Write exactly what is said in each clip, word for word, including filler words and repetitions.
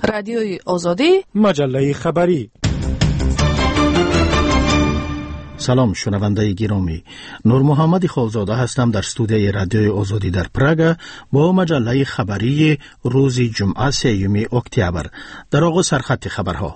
رادیوی آزادی، مجله خبری. سلام شنونده گرامی، نور محمد خالزاده هستم در استودیوی رادیوی آزادی در پراگ با مجله خبری روز جمعه سوم اکتبر. در آغاز سرخط خبرها.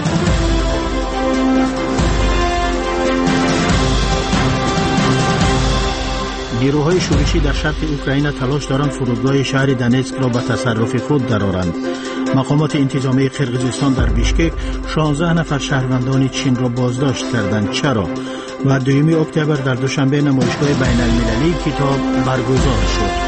نیروهای شورشی در شرق اوکراین تلاش دارند فرودگاه شهر دنیتسک را به تصرف خود درآورند. مقامات انتظامی قرقیزستان در بیشکک شانزده نفر شهروندان چین را بازداشت کردند. چرا؟ و دوم اکتبر در دوشنبه نمایشگاه بین المللی کتاب برگزار شد.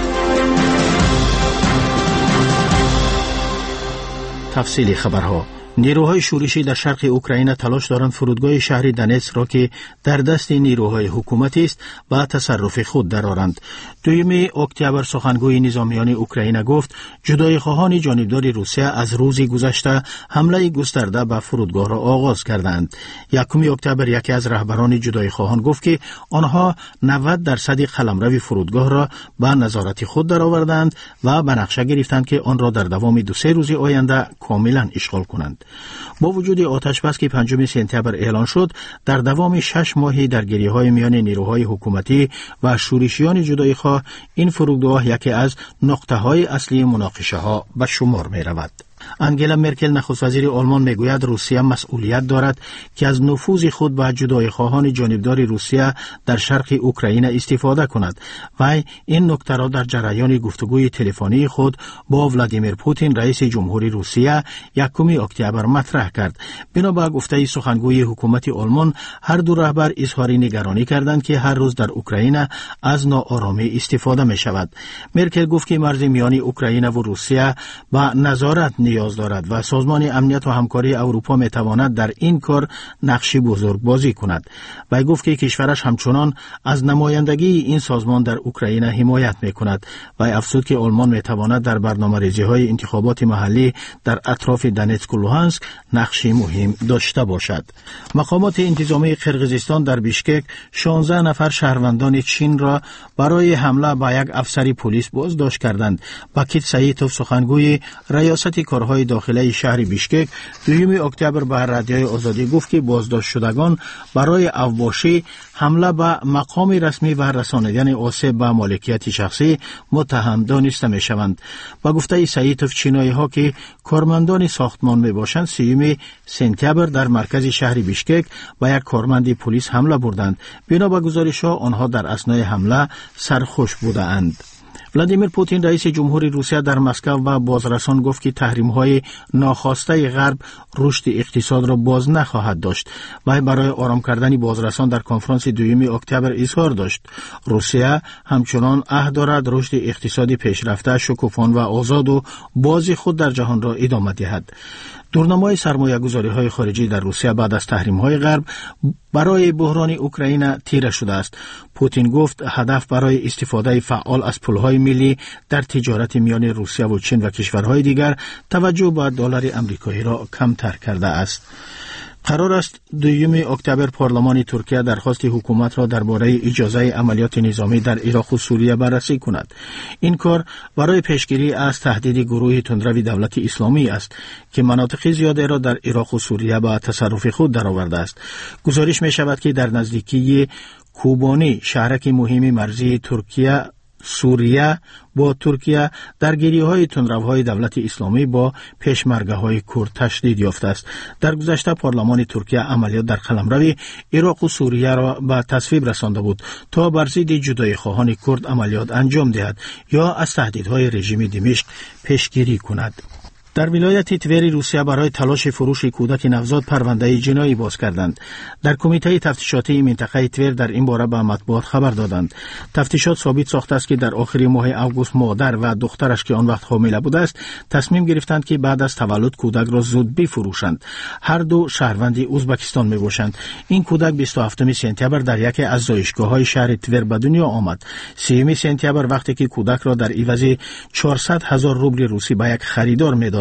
تفصیل خبرها. نیروهای شورشی در شرق اوکراین تلاش دارند فرودگاه شهر دنیتسک را که در دست نیروهای حکومتی است به تصرف خود درآورند. دوم اکتبر سخنگوی نظامیان اوکراین گفت جدای خواهان جانبدار روسیه از روز گذشته حمله گسترده به فرودگاه را آغاز کردند. یکم اکتبر یکی از رهبران جدای خواهان گفت که آنها نود درصد قلمرو فرودگاه را به نظارت خود درآوردند و به نقشه گرفتند که آن را در دوام دو سه روز آینده کاملا اشغال کنند. با وجود آتش بس که پنجم سپتامبر اعلان شد، در دوام شش ماهی درگیری‌های میان نیروهای حکومتی و شورشیان جدایخواه این فرودگاه یکی از نقطه‌های اصلی مناقشه‌ها به شمار می‌رود. انگلا مرکل نخست وزیر آلمان میگوید روسیه مسئولیت دارد که از نفوذ خود به جدای خواهان جانبدار روسیه در شرق اوکراین استفاده کند و این نکته را در جریان گفتگوی تلفنی خود با ولادیمیر پوتین رئیس جمهوری روسیه یکم اکتبر مطرح کرد. بنابر گفته سخنگوی حکومت آلمان، هر دو رهبر اظهار نگرانی کردند که هر روز در اوکراین از ناآرامی استفاده می شود. مرکل گفت که مرز میان اوکراین و روسیه به نظارت نیاز دارد و سازمان امنیت و همکاری اروپا می تواند در این کار نقشی بزرگ بازی کند. و گفت که کشورش همچنان از نمایندگی این سازمان در اوکراین حمایت می کند و افزود که آلمان می تواند در برنامه‌ریزی های انتخابات محلی در اطراف دنیتسک و لوهانسک نقشی مهم داشته باشد. مقامات انتظامی قرقیزستان در بیشکک شانزده نفر شهروندان چین را برای حمله به یک افسر پلیس بازداشت کردند. باکیت سعیدوف سخنگوی ریاست کارهای داخلی شهر بیشکک دوم اکتبر به رادیوی آزادی گفت که بازداشت شدگان برای اوباشی، حمله به مقام رسمی و رسانیدن آسیب به مالکیت شخصی متهم دانسته می شوند. با گفته سعیدوف، چینایی ها که کارمندان ساختمان می باشند سوم سپتامبر در مرکز شهر بیشکک با یک کارمند پلیس حمله بردند. بنا به گزارش ها آنها در اثنای حمله سرخوش بودند. ولادیمیر پوتین رئیس جمهوری روسیه در مسکو و بازرسان گفت که تحریم‌های ناخواسته غرب رشد اقتصاد را باز نخواهد داشت و برای آرام کردن بازرسان در کنفرانس دوم اکتبر اظهار داشت روسیه همچنان عهد دارد رشد اقتصادی پیشرفته، شکوفان و آزاد و باز خود در جهان را ادامه دهد. دورنمای سرمایه‌گذاری‌های خارجی در روسیه بعد از تحریم‌های غرب برای بحران اوکراین تیره شده است. پوتین گفت هدف برای استفاده فعال از پول‌های ملی در تجارت میان روسیه و چین و کشورهای دیگر توجه به دلار آمریکایی را کمتر کرده است. قرار است دوم اکتبر پارلمان ترکیه درخواست حکومت را درباره اجازه عملیات نظامی در عراق و سوریه بررسی کند. این کار برای پیشگیری از تهدید گروه تندرو دولت اسلامی است که مناطق زیاده را در عراق و سوریه به تصرف خود درآورده است. گزارش می شود که در نزدیکی کوبانی، شهرک مهم مرزی ترکیه سوریه با ترکیه، درگیری‌های تندروهای دولت اسلامی با پشمرگه‌های کرد تشدید یافته است. در گذشته پارلمان ترکیه عملیات در قلمرو عراق و سوریه را به تصویب رسانده بود تا بر ضد جدای خواهان کرد عملیات انجام دهد یا از تهدیدهای رژیم دمشق پیشگیری کند. در ولایت تور روسیه برای تلاش فروش کودک نوزاد پرونده جنایی باز کردند. در کمیته تفتیشاتی منطقه تور در این باره به مطبوعات خبر دادند. تفتیشات ثابت ساخته است که در آخر ماه اوگوست مادر و دخترش که آن وقت حامله بوده است تصمیم گرفتند که بعد از تولد کودک را زود بفروشند. هر دو شهروند ازبکستان می باشند. این کودک بیست و هفتم سپتامبر در یکی از زایشگاه‌های شهر تور به دنیا آمد. سوم سپتامبر وقتی که کودک را در عوض چهارصد هزار روبل روسی به یک خریدار می‌داد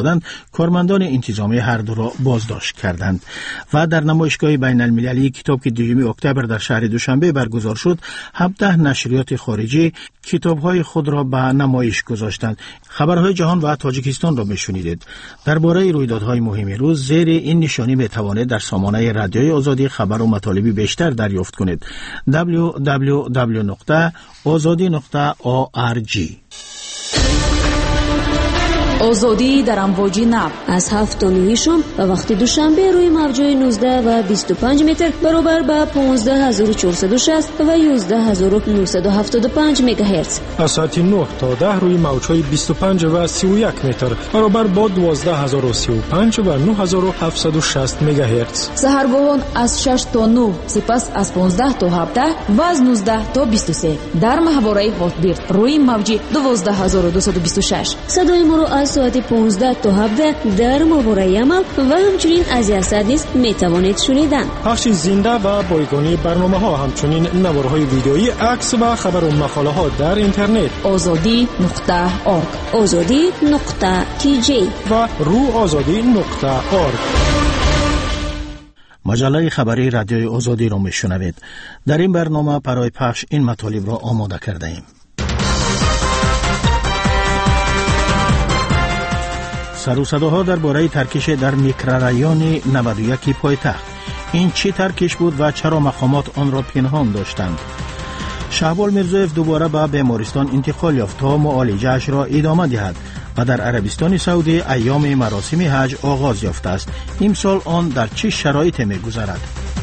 دادند، کارمندان انتظامی هر دو را بازداشت کردند. و در نمایشگاه بین المللی کتاب که دوم اکتبر در شهر دوشنبه برگزار شد، هفده نشریات خارجی کتاب‌های خود را به نمایش گذاشتند. خبرهای جهان و تاجیکستان را میشنیدید. درباره رویدادهای مهم روز زیر این نشانی میتوانید در سامانه رادیوی آزادی خبر و مطالبی بیشتر دریافت کنید. دبلیو دبلیو دبلیو نقطه آزادی نقطه او آر جی. آزادی در امواج نب از هفت تا نه شام و وقت دوشنبه روی موج‌های نوزده و بیست و پنج متر برابر با پانزده هزار و چهارصد و شصت و یازده هزار و نهصد و هفتاد و پنج مگاهرتز. از ساعت نه تا ده روی موج‌های بیست و پنج و سی و یک متر برابر با دوازده هزار و سی و پنج و نه هزار و هفتصد و شصت مگاهرتز. سحرگاهان از شش تا نه، سپس از پانزده تا هفده و از نوزده تا بیست و سه در ماهواره هاتبیرد روی موج دوازده هزار و دویست و بیست و شش. صدای ما رو از ساعت پانزده تا هفده در ماهواره عمل و همچنین از یاسد نیز میتوانید شنیدن. پخش زنده و بایگانی برنامه ها، همچنین نوارهای ویدیویی، عکس و خبر و مقاله ها در اینترنت آزادی نقطه اورگ، آزادی نقطه تی جی و رو آزادی نقطه اورگ. مجله خبری رادیوی آزادی را میشنوید. در این برنامه برای پخش این مطالب را آماده کرده ایم. سر و صداها درباره ترکش در میکرورایون نود و یک پایتخت. این چه ترکش بود و چرا مقامات آن را پنهان داشتند؟ شهبال میرزویف دوباره به بیمارستان انتقال یافت تا معالجه‌اش را ادامه دهد و در عربستان سعودی ایام مراسم حج آغاز یافته است. امسال آن در چه شرایطی می‌گذرد؟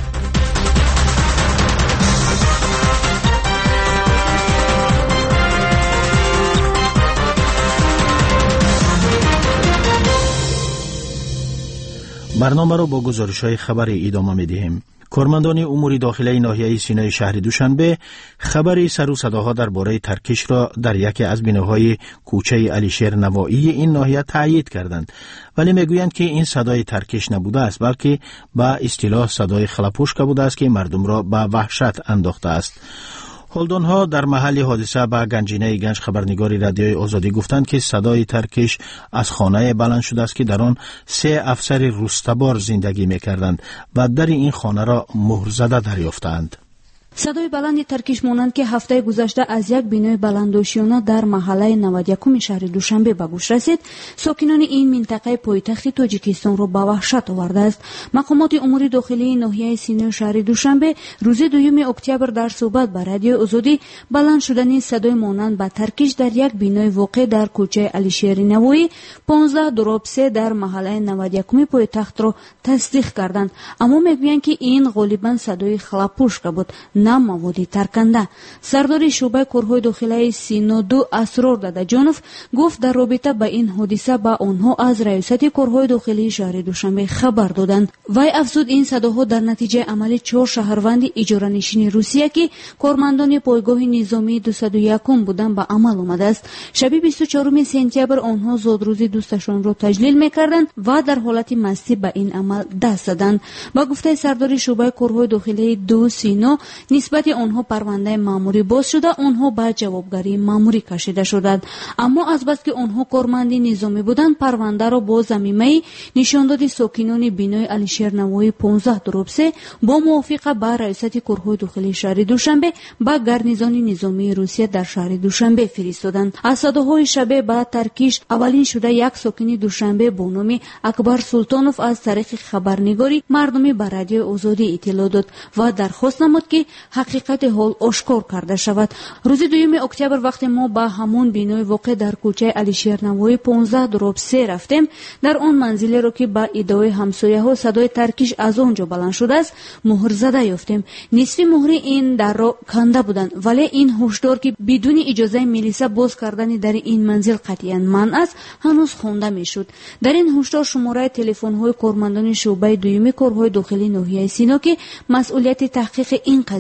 برنامه را با گزارش‌های خبری ادامه می‌دهیم. کارمندان امور داخلی ناحیه سینای شهر دوشنبه خبری سر و صداها درباره ترکش را در یکی از بناهای کوچه علیشیر نوایی این ناحیه تایید کردند، ولی میگویند که این صدای ترکش نبوده است، بلکه به اصطلاح صدای خلاپوشکا بوده است که مردم را به وحشت انداخته است. هلدانها در محل حادثه به گنجینه گنج خبرنگاری رادیوی آزادی گفتند که صدای ترکش از خانه بلند شده است که در آن سه افسر روستبار زندگی می‌کردند و در این خانه را مهر زده دریافتند. صدای بلند ترکش مانند که هفته گذشته از یک بینای بلندوشیانه در محله نود و یک شهر دوشنبه به گوش رسید، ساکنان این منطقه پایتخت تاجیکستان را به وحشت آورده است. مقامات امور داخلی ناحیه سینای شهر دوشنبه روز دوم اکتبر در صحبت با رادیو آزادی بلند شدن صدای مانند به ترکش در یک بینای واقع در کوچه علیشیر نوایی پانزده دراب سه در محله نود و یک پایتخت را تصدیق کردند، اما میگویند که این غالبا صدای خلاپوشکا بود، نه مواد ترکنده. سردار شعبه کارهای داخلی سینا دو اسرار دادجانوف گفت در رابطه با این حادثه با آنها از ریاست کارهای داخلی شهر دوشنبه خبر دادند. وی افزود این صداها در نتیجه عمل چهار شهروند اجاره نشین روسیه که کارمندان پایگاه نظامی دویست و یک بودند به عمل آمده است. شب بیست و چهارم سپتامبر آنها زادروزی دوستشان را تجلیل میکردند و در حالت مستی به این عمل دست زدند. با گفته سردار شعبه کارهای داخلی دو سینا، نسبت آنها پرونده ماموری باز شده، آنها به جوابگری ماموری کشیده شدند، اما از بس که آنها کارمند نظامی بودند پرونده را با ضمیمه نشانداد ساکنان بینای علیشیر نوایی پانزده دراب سه با موافقه با ریاست کارهای داخلی شهر دوشنبه به گارنیزون نظامی روسیه در شهر دوشنبه فرستادند. از صداهای شب بعد ترکیش اولین شده یک ساکن دوشنبه با نام اکبر سلطانوف از طریق خبرنگاری مردمی به رادیو آزادی اطلاع داد و درخواست نمود که حقیقت حال آشکار کرده شود. روز دوم اکتبر وقتی ما به همون بینای واقع در کوچه علیشیر نوایی پانزده دراب سه رفتیم، در آن منزلی را که با ادعای همسایه ها صدای ترکش از آنجا بلند شده است مهر زده یافتیم. نصف مهر این در را کنده بودند، ولی این هشدار که بدون اجازه میلیسا باز کردن در این منزل قطعاً منع است هنوز خوانده میشد. در این هشدار شماره تلفن های کارمندان شعبه دوم کارهای داخلی ناحیه سینا که مسئولیت تحقیق این قضیه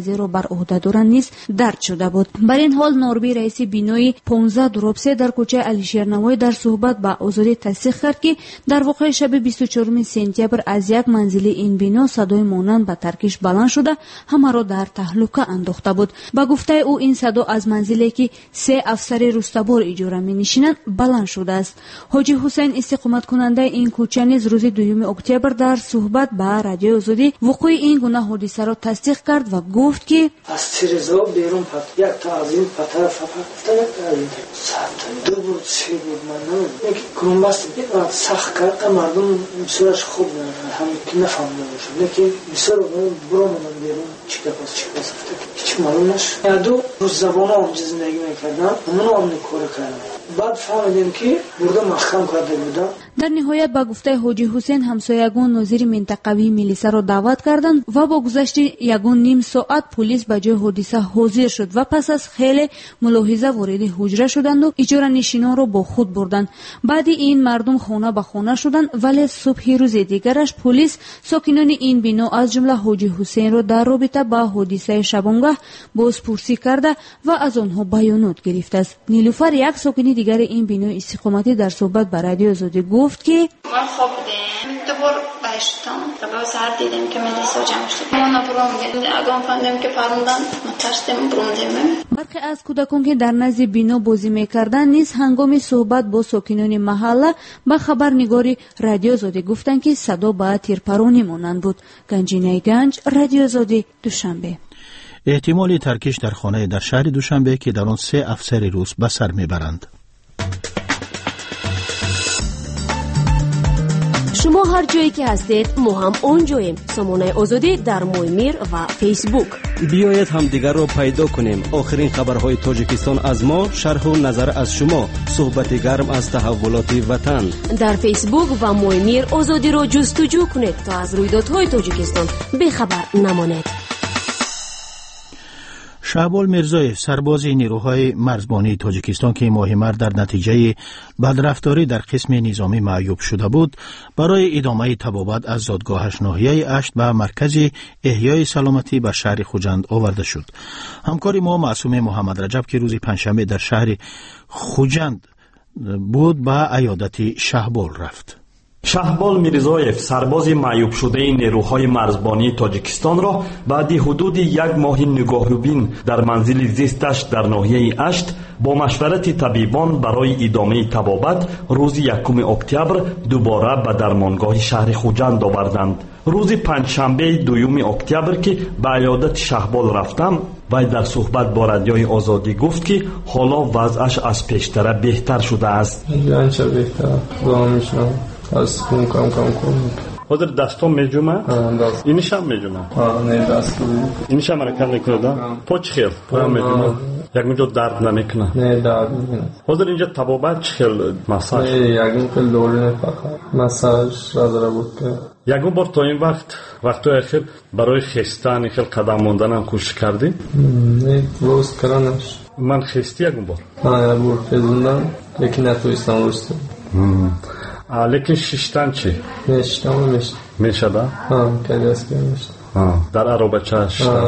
вазирро бар ӯҳда доранд низ дард шуда буд. бар ин ҳол норби раиси бинои понздаҳ дуробсе дар кӯчаи алишернавоӣ дар суҳбат ба озодӣ тасдиқ кард ки дар воқеаи шаби бисту чорум сентябр аз як манзили ин бино садои монанд ба таркиш баланд шуда ҳамаро дар таҳлука андохта буд. ба гуфтаи ӯ ин садо аз манзиле ки се афсари рустабор иҷора менишинанд баланд шудааст. ҳоҷи ҳусейн истиқоматкунандаи ин кӯча низ рӯзи дуюми октябр дар суҳбат ба радиои озодӣ вуқӯи ин гуна ҳодисаро тасдиқ кард ва гуфт ки аз тиреза берун пат як та аз ин патара фафта як та ин сат ду буд се буд ман намедонам ки кумбаст сахт кард мардум бисёраш хуб ҳам ки нафаҳмида бошад лекин бисёр буромадам берун чӣ гап аст чӣ гап аст ҳеҷ маълум нашуд. яду рӯззабона онҷа зиндагӣ мекардам ҳамоно амни кора кардам. баъд фаҳмидем ки бурда маҳкам карда будам. дар ниҳоят ба гуфтаи ҳоҷи ҳусейн ҳамсоягон нозири минтақавии милисаро даъват карданд ва бо гузашти ягон ним соат пулис ба ҷои ҳодиса ҳозир шуд ва пас аз хеле мулоҳиза вориди ҳуҷра шуданду иҷоранишинонро бо худ бурданд. баъди ин мардум хона ба хона шуданд, вале субҳи рӯзи дигараш пулис сокинони ин бино аз ҷумла ҳоҷи ҳусейнро дар робита ба ҳодисаи шабонгаҳ бозпурсӣ карда ва аз онҳо баёнот гирифтааст. нилуфар, як сокини дигари ин бинои истиқоматӣ, дар суҳбат ба радиои озодӣ гуфт ки ما خواب دیدم دوبار بایشتم و با سر دیدم که ملیسا جمع شد ما نبرم اگام فهمیدم که فرمودن مترسیدم برم دیدم. برخی از کودکان که در نزد بینا بازی میکردند نیز هنگام صحبت با ساکنان محله با خبرنگاری رادیو آزادی گفتند که صدا با تیرپرانی مانند بود. گنجینه گنج، رادیو آزادی، دوشنبه. احتمال ترکش در خانه در شهر دوشنبه که در آن سه افسر روس به سر میبرند. شما هر جایی که هستید ما هم اونجاییم. سامانه آزادی در مویمیر و فیسبوک. بیایید هم دیگر رو پیدا کنیم. آخرین خبرهای تاجیکستان از ما، شرح و نظر از شما، صحبت گرم از تحولات وطن. در فیسبوک و مویمیر آزادی رو جستجو کنید تا از رویدادهای تاجیکستان بخبر نمانید. شهبال میرزایف، سرباز نیروهای مرزبانی تاجیکستان که ماه مارس در نتیجه بدرفتاری در قسم نظامی معیوب شده بود، برای ادامه تبابت از زادگاهش ناحیه اشت به مرکز احیای سلامتی به شهر خوجند آورده شد. همکار ما معصوم محمد رجب که روز پنجشنبه در شهر خوجند بود به عیادت شهبال رفت. شهبال میرزایف، سرباز معیوب شده نیروهای مرزبانی تاجیکستان را بعد حدود یک ماه نگاهوبین در منزل زیستش در ناحیه اشت با مشورت طبیبان برای ادامه طبابت روز یکم اکتبر دوباره به درمانگاه شهر خوجند آوردند. روز پنجشنبه دوم اکتبر که به عیادت شهبال رفتم و در صحبت با رادیوی آزادی گفت که حالا وضعش از پیشتر بهتر شده است. انچه بهتر دعا میشم از خون کم کم کنم. حاضر دستم میجومه؟ دست اینش هم میجومه؟ نه دست اینش هم رکن میکنه؟ پاچ خیل؟ پایم میجومه؟ یک اینجا درد نمیکنه؟ نه درد نمیکنه. حاضر اینجا تبابت چه خیل مساج؟ نه یک اینکه لوله فقط مساج را داره بود که یکو بار تا این وقت وقتی اخیر برای خستن خیل قدم موندن هم کوشش کردی؟ نه روز کردنش. من خستی یکو بار؟ نه یک بار خستم لیکن نتویستم روستم. لیکن ششتن چی؟ نه ششتن میشه. میشه ده؟ ها کلی است که میشه. در عروبچه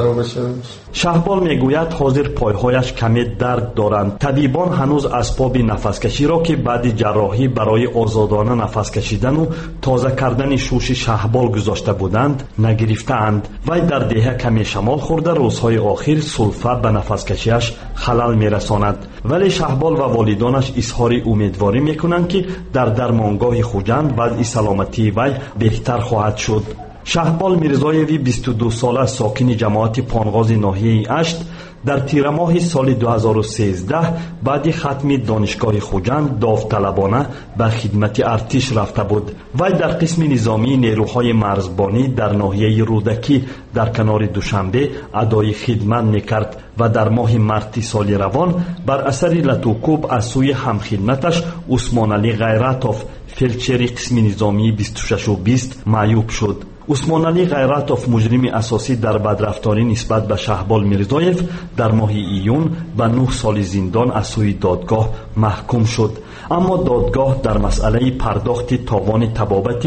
شهبال میگوید حاضر پایهایش کمی درد دارند. طبیبان هنوز اسباب نفسکشی را که بعد جراحی برای آزادانه نفس کشیدن و تازه کردن شوش شهبال گذاشته بودند نگرفتند. وی در دیه کمی شمال خورده روزهای آخر سلفه به نفسکشیش خلل میرساند. ولی شهبال و والدانش اظهار امیدواری میکنند که در درمانگاه خوجند وضع سلامتی وی بهتر خواهد شد. شهبال میرزایوی بیست و دو ساله ساکن جماعت پانغاز ناحیه اشت در تیر ماه سال دو هزار و سیزده بعد ختم دانشگاه خوجند داوطلبانه به خدمت ارتش رفته بود. وی در قسم نظامی نیروهای مرزبانی در ناحیه رودکی در کنار دوشنبه ادای خدمت میکرد و در ماه مارس سال روان بر اثر لطوکوب از سوی همخدمتش عثمان علی غیرتوف فلچر قسم نظامی بیست و شش و بیست معیوب شد. عثمان علی غیرتوف مجرم اساسی در بدرفتاری نسبت به شهبال میرزایف در ماه ایون به نه سال زندان از سوی دادگاه محکوم شد. اما دادگاه در مسئله پرداخت تاوان طبابتی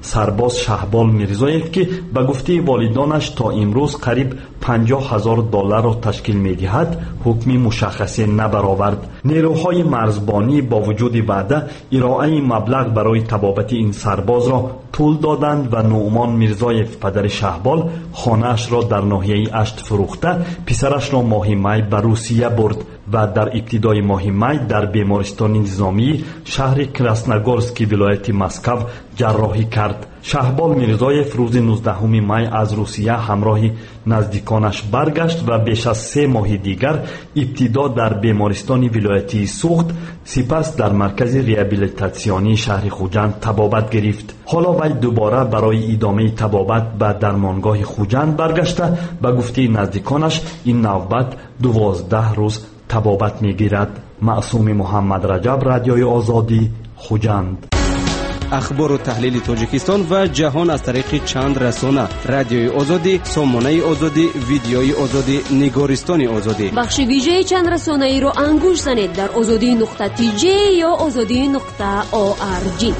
سرباز شهبال میرزایف که به گفته والدانش تا امروز قریب پنجاه هزار دلار را تشکیل می‌دهد حکم مشخصی نبرآورد. نیروهای مرزبانی با وجود وعده ارائه مبلغ برای تبابت این سرباز را طول دادند و نعمان میرزایف پدر شهبال خانه‌اش را در ناحیه اشت فروخته پسرش را ماه می به روسیه برد و در ابتدای ماه می در بیمارستان نظامی شهر کراسنگورسکی ولایت مسکو جراحی کرد. شهبال میرزایف روز نوزدهم می از روسیه همراه نزدیکانش برگشت و بیش از سه ماه دیگر ابتدا در بیمارستان ولایتی سوخت، سپس در مرکز ریابیلیتاسیونی شهر خوجند تبابت گرفت. حالا وی دوباره برای ادامه تبابت به درمانگاه خوجند برگشته به گفته نزدیکانش این نوبت دوازده روز تبابت میگیرد. معصوم محمد رجب، رادیوی آزادی، خوجند. اخبار و تحلیل تاجیکستان و جهان از طریق چند رسانه: رادیوی آزادی، سامانه آزادی، ویدیوی آزادی، نگارستان آزادی. بخش ویژه چند رسانه ای رو انگوش زنید در آزادی نقطه تی جی یا آزادی نقطه او آر جی.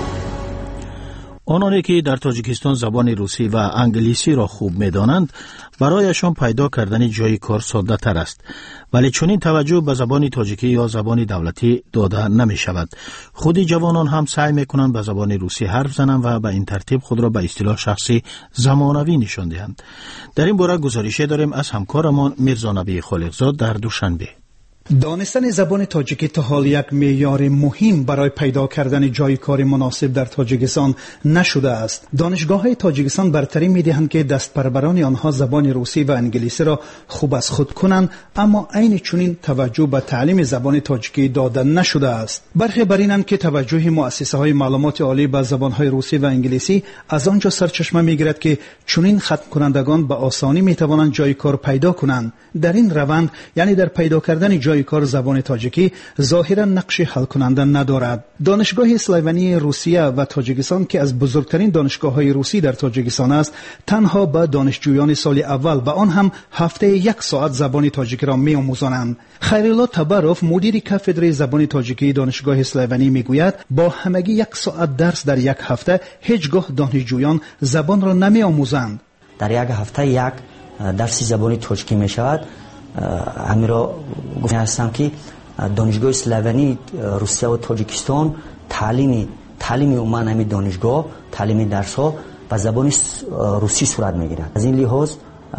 آنانی که در تاجیکستان زبان روسی و انگلیسی را خوب می‌دانند برایشان پیدا کردن جای کار ساده تر است، ولی چون این توجه به زبان تاجیکی یا زبان دولتی داده نمی شود. خود جوانان هم سعی می‌کنند به زبان روسی حرف زنند و به این ترتیب خود را به اصطلاح شخصی زمانوی نشان دهند. در این باره گزارشی داریم از همکارمان میرزا نبی خالقزاد در دوشنبه. دانستن زبان تاجیکی تا حال یک معیار مهم برای پیدا کردن جای کار مناسب در تاجیکستان نشده است. دانشگاه‌های تاجیکستان برتری می‌دهند که دستپروران آنها زبان روسی و انگلیسی را خوب از خود کنند، اما عین چنین توجه به تعلیم زبان تاجیکی داده نشده است. برخی بر اینند که توجه مؤسسه‌های معلومات عالی به زبان‌های روسی و انگلیسی از آنجا سرچشمه می‌گیرد که چنین ختم کنندگان به آسانی می‌توانند جای کار پیدا کنند. در این روند، یعنی در پیدا کردن جای کار زبان تاجیکی، ظاهرا نقش حل کننده ندارد. دانشگاه اسلایونی روسیه و تاجیکستان که از بزرگترین دانشگاه‌های روسی در تاجیکستان است، تنها به دانشجویان سال اول و آن هم هفته یک ساعت زبان تاجیکی را می‌آموزانند. خیرالله تبروف، مدیر کاتدر زبان تاجیکی دانشگاه اسلایونی میگوید با همگی یک ساعت درس در یک هفته هیچگاه دانشجویان زبان را نمی‌آموزند. در یک هفته یک درس زبان تاجیکی می‌شود. همین را گفته هستم که دانشگاه اسلایونی روسیه و تاجیکستان تعلیمی تعلیمی عموما همین دانشگاه تعلیمی درس ها به زبان روسی صورت میگیرد. از این لحاظ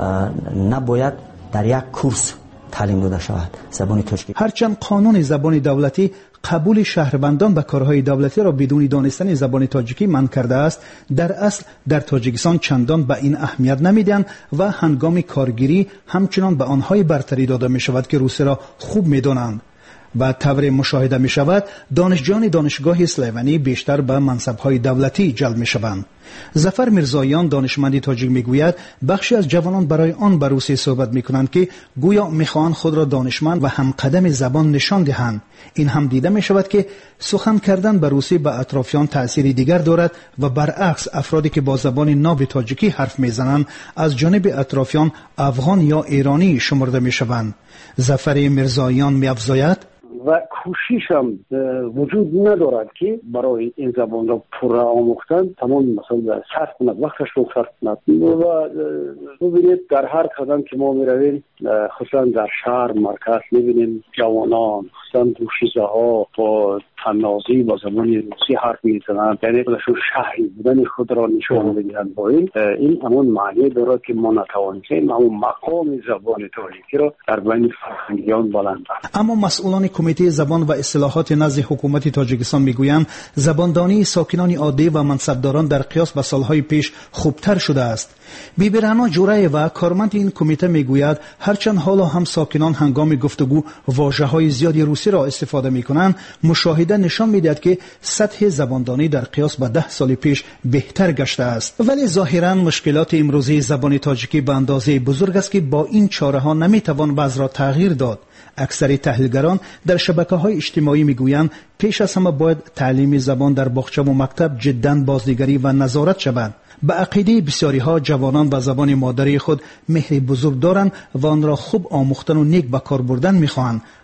نباید در یک کورس تعلیم داده شود زبان تاجیکی. هرچند قانون زبان دولتی قبول شهروندان به کارهای دولتی را بدون دانستن زبان تاجیکی منع کرده است، در اصل در تاجیکستان چندان به این اهمیت نمیدهند و هنگام کارگیری همچنان به آنهای برتری داده می شود که روسی را خوب می دانند. و طور مشاهده می شود دانشجویان دانشگاه اسلایونی بیشتر به منصب‌های دولتی جلب می شوند. ظفر میرزایان دانشمند تاجیک میگوید بخشی از جوانان برای آن به روسی صحبت میکنند که گویا میخواهند خود را دانشمند و همقدم زبان نشان دهند. این هم دیده می شود که سخن کردن به روسی به اطرافیان تأثیر دیگر دارد و برعکس افرادی که با زبان ناب تاجیکی حرف میزنند از جانب اطرافیان افغان یا ایرانی شمرده میشوند. ظفر میرزایان میافزاید و کوشش هم وجود ندارد که برای این زبان را پر آموختن تمام مثلا صرف کند، وقتش رو صرف کند. و ببینید در هر قدم که ما می رویم خصوصا در شهر مرکز می بینیم جوانان خصوصا دوشیزه ها با تنازی با زبان روسی حرف می زنند، یعنی خودشون شهری بودن خود را نشان میدهند. با این این همون معنی دارد که ما نتوانیم همون مقام زبان تاجیکی را در بین فرهنگیان بلند کنیم. اما مسئولان کمیته زبان و اصلاحات نزد حکومت تاجیکستان میگویند زباندانی ساکنان عادی و منصبداران در قیاس به سالهای پیش خوبتر شده است. بیبی رعنا جورای و کارمند این کمیته میگوید هرچند حالا هم ساکنان هنگام گفتگو واژه‌های زیادی روسی را استفاده میکنند، مشاهده نشان میدهد که سطح زباندانی در قیاس با ده سال پیش بهتر گشته است. ولی ظاهرا مشکلات امروزی زبان تاجیکی به اندازه بزرگ است که با این چاره ها نمیتوان وضع را تغییر داد. اکثر تحلیلگران در شبکه‌های اجتماعی میگویند پیش از همه باید تعلیم زبان در باغچه و مکتب جداً بازنگری و نظارت شود. به عقیده بسیاری ها جوانان به زبان مادری خود مهر بزرگ دارند و آن را خوب آموختن و نیک به کار بردن میخواهند.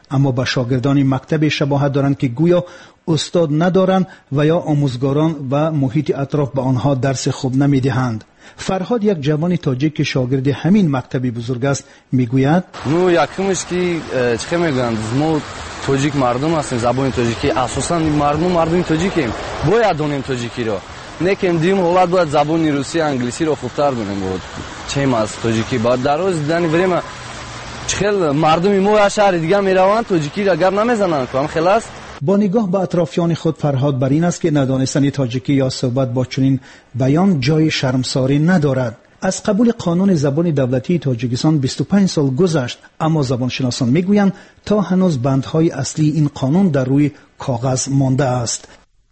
اما به شاگردان مکتب شباهت دارند که گویا استاد ندارند و یا آموزگاران و محیط اطراف به آنها درس خوب نمیدهند. فرهاد یک جوان تاجیک که شاگرد همین مکتبی بزرگ است میگوید نو یکمش که چه میگویند ما تاجیک مردم هستیم، زبان تاجیکی اساسا مردم مردم تاجیکیم، باید دونیم تاجیکی را، نه که دیم حالت باید زبان روسی انگلیسی را خوبتر دونیم. بود چه ما از تاجیکی بعد در روز دیدن بریم خیلی مردم ما شهر دیگه میروند تاجیکی را اگر نمیزنند کام خلاص. با نگاه به اطرافیان خود فرهاد بر این است که ندانستن تاجیکی یا صحبت با چنین بیان جای شرمساری ندارد. از قبول قانون زبان دولتی تاجیکستان بیست و پنج سال گذشت، اما زبانشناسان میگویند تا هنوز بندهای اصلی این قانون در روی کاغذ مانده است.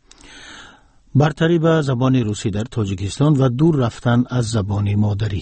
برتری به زبان روسی در تاجیکستان و دور رفتن از زبان مادری.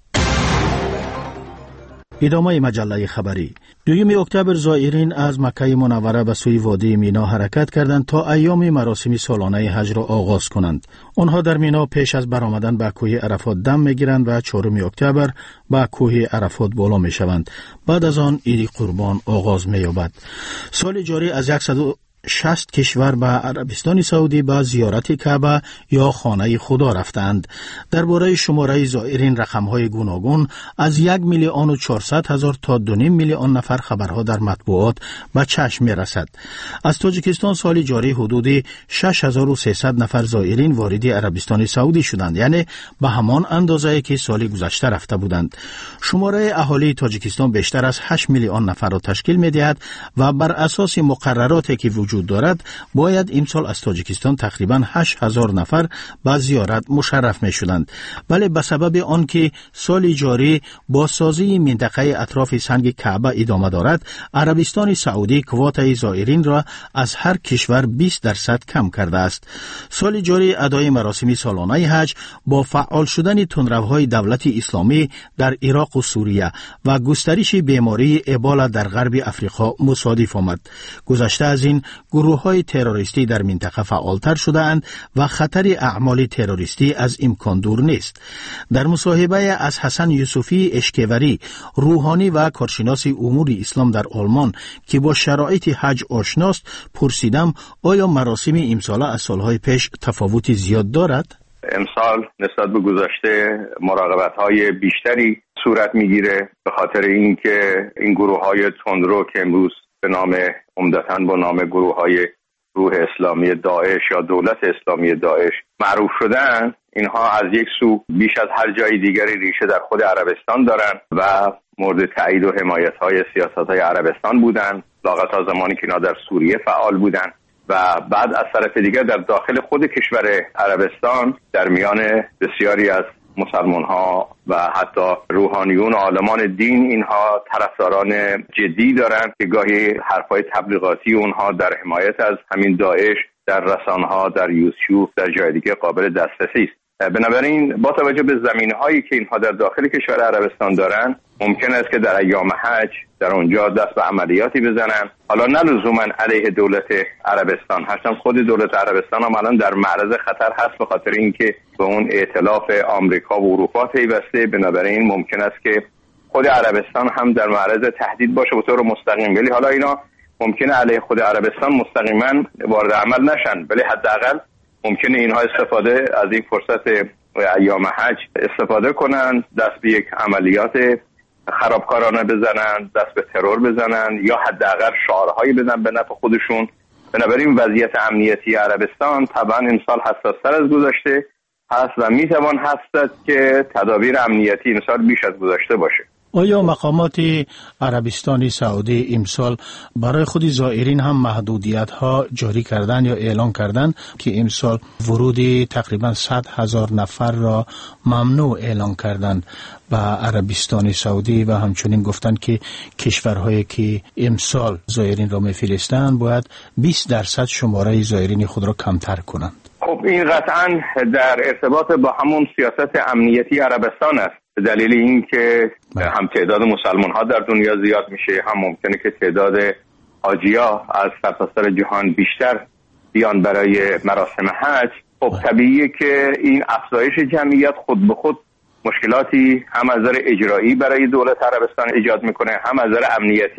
ادامه مجله خبری. دوم اکتبر زائرین از مکه منوره به سوی وادی مینا حرکت کردند تا ایام مراسم سالانه حج را آغاز کنند. آنها در مینا پیش از برآمدن به کوه عرفات دم میگیرند و چهارم اکتبر به کوه عرفات بالا میشوند. بعد از آن عید قربان آغاز مییابد. سال جاری از صد و شصت کشور به عربستان سعودی به زیارت کعبه یا خانه خدا رفتند. درباره شماره زائرین رقم‌های گوناگون از یک میلیون و چهارصد هزار تا دو نیم میلیون نفر خبرها در مطبوعات به چشم می‌رسد. از تاجیکستان سال جاری حدود شش هزار و سیصد نفر زائرین وارد عربستان سعودی شدند، یعنی به همان اندازه‌ای که سال گذشته رفته بودند. شماره اهالی تاجیکستان بیشتر از هشت میلیون نفر را تشکیل می‌دهد و بر اساس مقرراتی که وجود دارد باید امسال از تاجیکستان تقریباً هشت هزار نفر به زیارت مشرف می شدند، ولی به سبب آنکه سال جاری با سازی منطقه اطراف سنگ کعبه ادامه دارد، عربستان سعودی کوتای زائرین را از هر کشور بیست درصد کم کرده است. سال جاری ادای مراسم سالانه حج با فعال شدن تندروهای دولت اسلامی در عراق و سوریه و گسترش بیماری ابولا در غرب افریقا مصادف آمد. گذشته از این گروه‌های تروریستی در منطقه فعالتر شده‌اند و خطر اعمال تروریستی از امکان دور نیست. در مصاحبه از حسن یوسفی اشکوری، روحانی و کارشناس امور اسلام در آلمان که با شرایط حج آشناست، پرسیدم آیا مراسم امسال از سالهای پیش تفاوت زیاد دارد؟ امسال نسبت به گذشته مراقبت‌های بیشتری صورت می‌گیره به خاطر اینکه این گروه‌های تندرو که امروز به نام عمدتاً با نام گروه‌های روح اسلامی داعش یا دولت اسلامی داعش معروف شدن، اینها از یک سو بیش از هر جای دیگری ریشه در خود عربستان دارن و مورد تایید و حمایت‌های سیاست‌های عربستان بودن، لااقل تا زمانی که اینا در سوریه فعال بودن و بعد از طرف دیگر در داخل خود کشور عربستان در میان بسیاری از مسلمان ها و حتی روحانیون و عالمان دین اینها طرفداران جدی دارند که گاهی حرفای تبلیغاتی اونها در حمایت از همین داعش در رسانه‌ها، در یوتیوب، در جای دیگه قابل دسترسی است. بنابراین با توجه به زمینه‌هایی که اینها در داخل کشور عربستان دارن، ممکن است که در ایام حج در اونجا دست به عملیاتی بزنن. حالا نه لزوما علیه دولت عربستان، هرچند خود دولت عربستان هم الان در معرض خطر هست به خاطر اینکه به اون ائتلاف آمریکا و اروپا پیوسته. بنابراین ممکن است که خود عربستان هم در معرض تهدید باشه به طور مستقیم، ولی حالا اینا ممکنه علیه خود عربستان مستقیما وارد عمل نشن، ولی حداقل ممکنه اینها استفاده از این فرصت ایام حج استفاده کنن، دست به یک عملیات خرابکارانه بزنن، دست به ترور بزنن یا حداقل شعارهایی بدن به نفع خودشون. بنابراین وضعیت امنیتی عربستان طبعا امسال حساس‌تر از گذشته هست و میتوان هست که تدابیر امنیتی امسال بیش از گذشته باشه. آیا مقامات عربستان سعودی امسال برای خود زائرین هم محدودیت ها جاری کردن یا اعلان کردن که امسال ورود تقریبا صد هزار نفر را ممنوع اعلان کردند به عربستان سعودی و همچنین گفتند که کشورهایی که امسال زائرین را میفرستند باید بیست درصد شماره زائرین خود را کمتر کنند؟ خب این قطعا در ارتباط با همون سیاست امنیتی عربستان است، به دلیل اینکه هم تعداد مسلمان ها در دنیا زیاد میشه، هم ممکنه که تعداد حاجی‌ها از سرتاسر جهان بیشتر بیان برای مراسم حج. خب طبیعیه که این افزایش جمعیت خود به خود مشکلاتی هم از نظر اجرایی برای دولت عربستان ایجاد میکنه، هم از نظر امنیتی.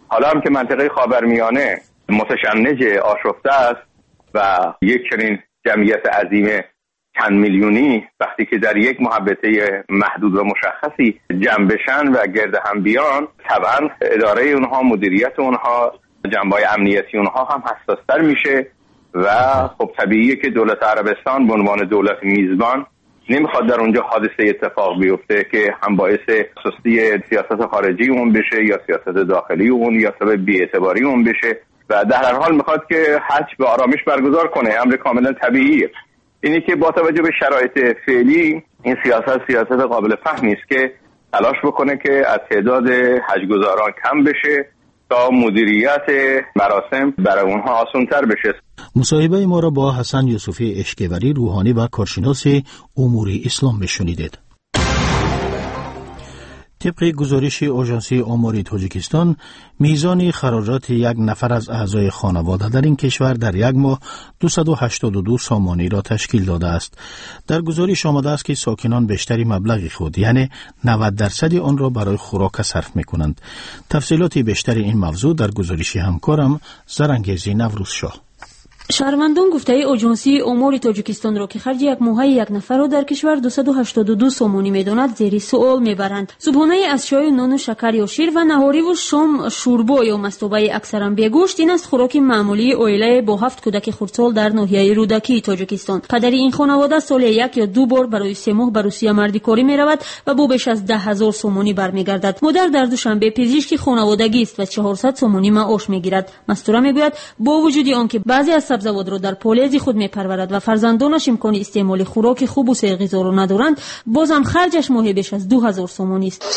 حالا هم که منطقه خاورمیانه متشنج آشفته است و یک چنین جمعیت عظیم چند میلیونی وقتی که در یک محوطه محدود و مشخصی جمع بشن و گرد هم بیان، طبعا اداره اونها، مدیریت اونها، جنبه‌های امنیتی اونها هم حساس‌تر میشه و خب طبیعیه که دولت عربستان به عنوان دولت میزبان نمیخواد در اونجا حادثه اتفاق بیفته که هم باعث سستی سیاست خارجی اون بشه یا سیاست داخلی اون یا سبب بی‌اعتباری اون بشه و در هر حال میخواد که حج به آرامش برگزار کنه. امر کاملا طبیعیه. اینی که با توجه به شرایط فعلی این سیاست سیاست قابل فهمی است که تلاش بکنه که از تعداد حج‌گزاران کم بشه تا مدیریت مراسم برای اونها آسان‌تر بشه. مصاحبه ما را با حسن یوسفی اشکوری، روحانی و کارشناس امور اسلام بشنیدید. طبق گزارش آژانس آمار تاجیکستان، میزان خراجات یک نفر از اعضای خانواده در این کشور در یک ماه دویست و هشتاد و دو سامانی را تشکیل داده است. در گزارش آمده است که ساکنان بیشتری مبلغ خود یعنی نود درصد آن را برای خوراک صرف می‌کنند. تفصیلات بیشتر این موضوع در گزارش همکارم زرنگیزی نوروز شاه. شهروندان گفته آژانسی آمار تاجیکستان را که خرج یک ماهه یک نفر را در کشور دویست و هشتاد و دو سامانی می‌داند زیر سوال می‌برند. صبحانه از چای و نان و شکر یا شیر و نهاری و شام شوربا یا مستوبه اکثرا بیگوشت این است خوراک معمولی عائله با هفت کودک خردسال در ناحیه رودکی تاجیکستان. پدر این خانواده سال یک یا دو بار برای سه ماه به روسیه مردی کاری می‌رود و با بیش از ده هزار سامانی برمیگردد. مادر در دوشنبه پزشکی خانوادگی است و چهارصد سامانی معاش می‌گیرد. مستوره میگوید با وجود آنکه بعضی از سبزوات را در پالیز خود میپرورد و فرزندانش امکان استعمال خوراک خوب و صحی غذا را ندارند، بازم خرجش ماهی بیش از دو هزار سامانی است.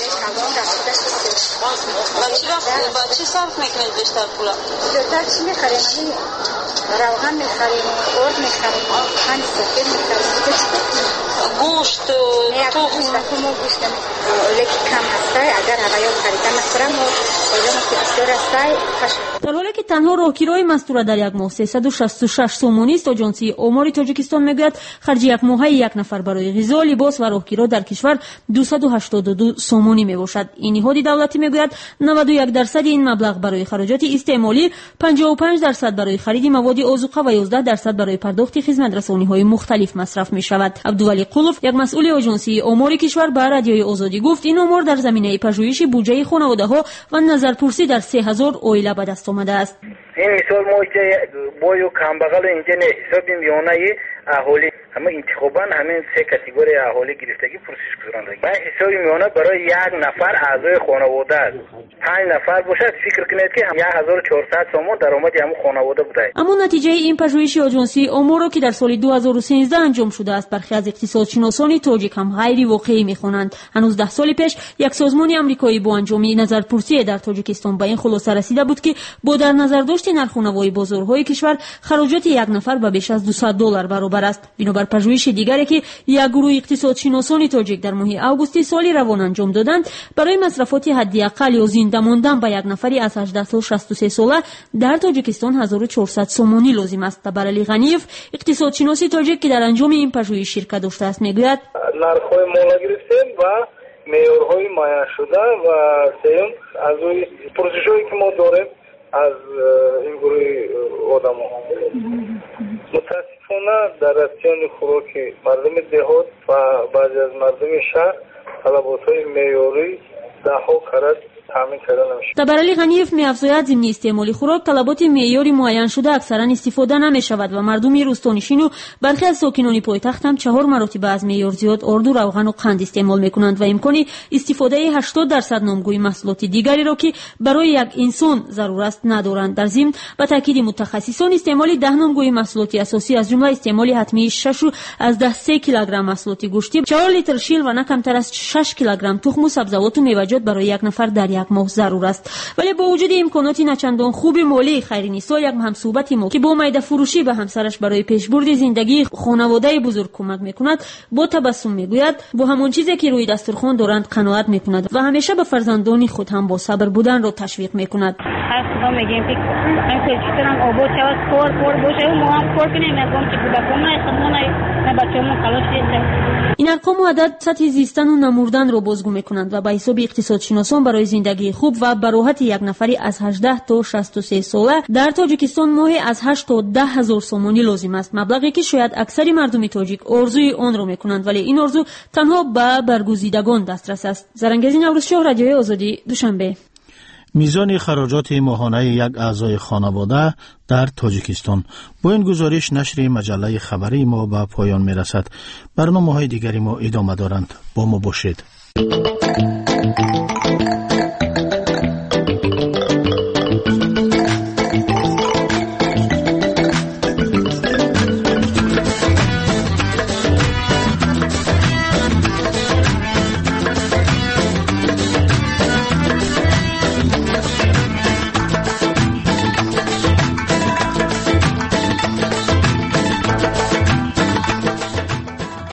چی صرف میکنید بیشتر پولا؟ بیشتر چی میخریم؟ روغن میخریم، ارد میخریم، خند سفید میخریم. گوشت، تخم. تخم و گوشت لیک کم هسته. اگر هوایات خریدن مستورم و خیلی که بسیار هسته. در حالی که تنها راهگیری مستوره در یک ماه سیصد و شصت و شش سامانی است، آژانسی آمار تاجیکستان میگوید خرج یک ماهه یک نفر برای غذا، لباس و راهگیری در کشور دویست و هشتاد و دو سامانی میباشد. این نهاد دولتی میگوید نود و یک درصد این مبلغ برای خراجات استعمالی، پنجاه و پنج درصد برای خرید مواد آذوقه و یازده درصد برای پرداخت خدمات رسانی‌های مختلف مصرف میشود. عبدولی قلوف، یک مسئول آژانسی آمار کشور، به رادیوی آزادی گفت این آمار در زمینه پژوهش بودجه خانواده‌ها و نظرپرسی در سه هزار عائله به دست آمده است. این مثال ما که بایو کمبغل اینجا نه حساب میونه اهالی همه انتخابا همین سه کاتگوری اهالی گرفتگی پرسش گذارنده. من حساب میونه برای یک نفر اعضای خانواده است. پنج نفر باشد فکر کنید که هزار و چهارصد سوم درآمد همون خانواده بوده. اما نتیجه این پژوهش آژانسی آمار که در سال دو هزار و سیزده انجام شده است برخی از اقتصادشناسان تاجیک هم غیر واقعی میخوانند. هنوز ده سال پیش یک سازمان آمریکایی با انجام نظرپرسی در تاجیکستان به این خلاصه رسیده بود که با در نظر داشت نرخ‌ونمای بازارهای کشور خراجات یک نفر به بیش از دویست دلار برابر است. بنابر پژوهش دیگری که یک گروه اقتصادشناسان تاجیک در ماه آگوست سال روان انجام دادند، برای مصرفات حداقل یا زنده ماندن به یک نفری از هجده تا شصت و سه ساله در تاجیکستان هزار و چهارصد سامانی لازم است. تبرعلی غنیف، اقتصادشناس تاجیک که در انجام این پژوهش شرکت داشته است، میگوید نرخ‌های مالا گرفتیم و معیارهای معین شده و سوم از روی پروسش‌هایی که ما داریم از این گروه آدم‌ها متاسفانه در رسیان خوراک مردم دهات و بعضی از مردم شهر طلبات‌های معیاری ده ها کرد تامین کردن نمیشه. تبرعلی غنیف می‌افزاید ضمن استعمال خوراک طلبات معیاری معین شده اکثرا استفاده نمی‌شود و مردم روستانشین و برخی از ساکنان پایتخت هم چهار مرتبه از معیار زیاد آرد و روغن و قند استعمال می‌کنند و امکان استفاده هشتاد درصد نامگوی محصولات دیگری را که برای یک انسان ضرورت است ندارند. در ضمن به تاکید متخصصان استعمال ده نامگوی محصولات اساسی از جمله استعمال حتمی شش از ده سه کیلوگرم محصولات گوشتی، چهار لیتر شیر و نه کمتر از شش کیلوگرم تخم و سبزیجات و میوه‌جات برای یک نفر در یک ماه ضرور است. ولی با وجود امکانات نچندان خوب مالی خیرنیسا، یک همصحبتی ما که با میده فروشی به همسرش برای پیشبرد زندگی خانواده بزرگ کمک میکند با تبسم میگوید با همون چیزی که روی دسترخوان دارند قناعت میکند و همیشه به فرزندان خود هم با صبر بودن را تشویق میکند. هر خدا میگیم که این کلچترم آباد شود کار کار باشه و ما هم کار کنیم نگم که بودکم نه خودمون نه بچه‌مون خلاص شد. این ارقام و عدد سطح زیستن و نمردن را بازگو میکنند و به حساب اقتصادشناسان برای زندگی زندگی خوب و براحت یک نفری از هجده تا شصت و سه ساله در تاجیکستان ماهی از هشت تا ده هزار سومانی لازم است، مبلغی که شاید اکثر مردم تاجیک آرزوی آن را میکنند، ولی این آرزو تنها به برگزیدگان دسترس است. زرنگزی نوروزشاه، رادیوی آزادی، دوشنبه. میزان خراجات ماهانه یک اعضای خانواده در تاجیکستان. با این گزارش نشر مجله خبری ما به پایان میرسد. برنامه‌های دیگری ما ادامه دارند. با ما باشید.